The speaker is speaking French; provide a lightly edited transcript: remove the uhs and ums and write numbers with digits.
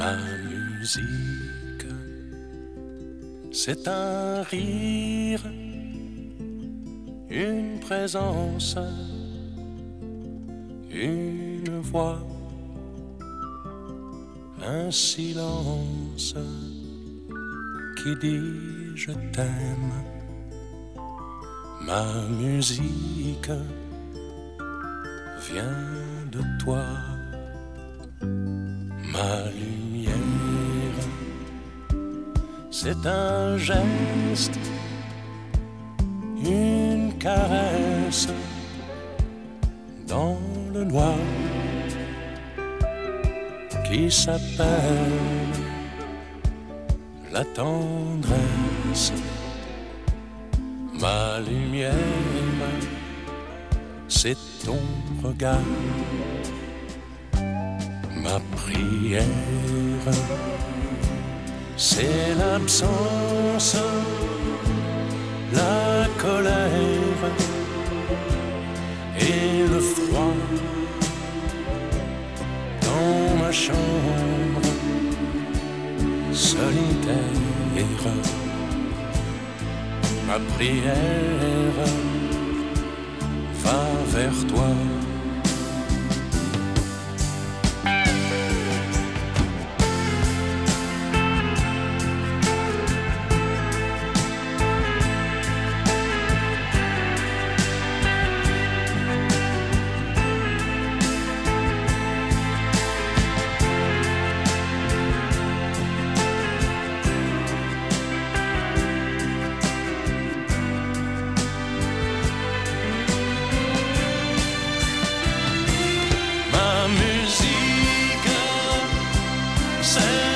Ma musique, c'est un rire, une présence, une voix, un silence qui dit je t'aime. Ma musique vient de toi, ma lumière, c'est un geste, une caresse dans le noir qui s'appelle la tendresse. Ma lumière, c'est ton regard. Ma prière, c'est l'absence, la colère et le froid dans ma chambre solitaire. Ma prière va vers toi. Ma musique, c'est